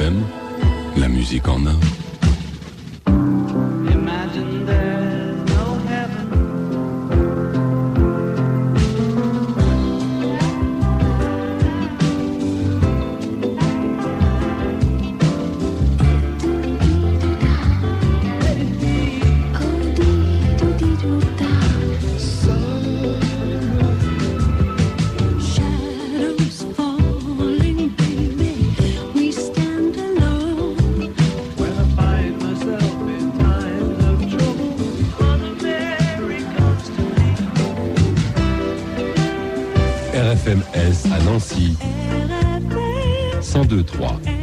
FM, la musique en or. Imagine there's no heaven. Shadows falling, baby, we stand alone. When I find myself in times of trouble, Mother Mary comes to me. RFMS à Nancy, 102.3.